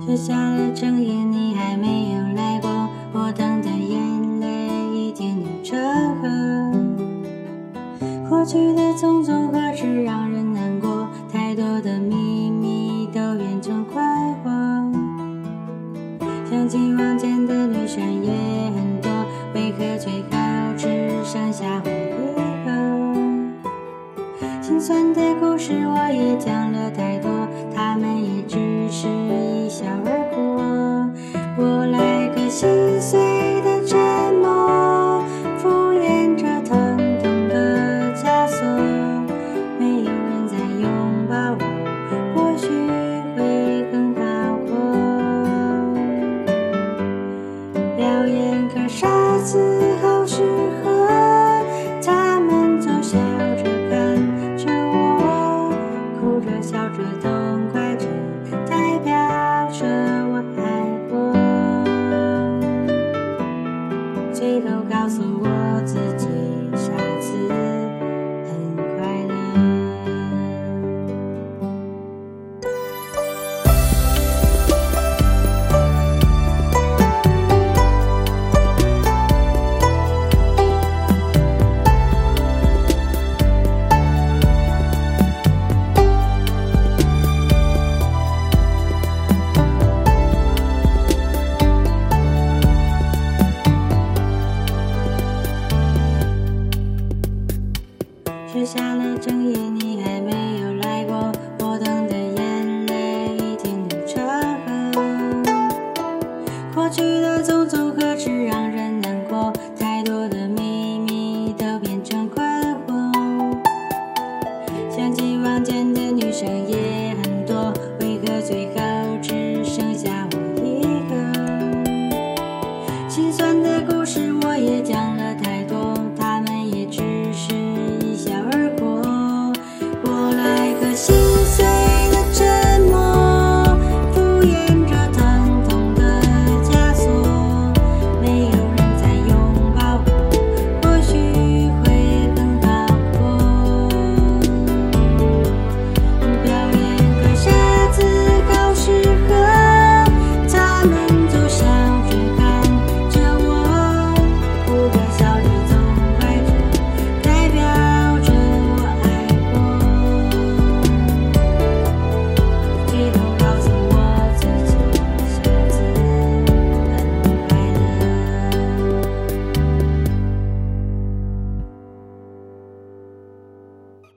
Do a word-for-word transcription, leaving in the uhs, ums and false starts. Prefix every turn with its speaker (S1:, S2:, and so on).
S1: 却下了整夜你还没有来过，我等的眼泪已经流成河。过去的种种何止让人难过，太多的秘密都变成快活。想起往前的女生也很多，为何最后只剩下回忆？心酸的故事我也讲了太多，他们也只是一笑而过。我来个心碎的沉默，敷衍着疼痛的枷锁。没有人再拥抱我，或许会更好过。表演可杀死后是何？他们都笑着看着我，哭着笑着痛快着，代表着我爱过。最后告诉我自己，下次很快乐。却下了整夜你还没有来过，我等的眼泪已经流成河。过去的种种何止让人难过，太多的秘密都变成困惑。想起往前的女生也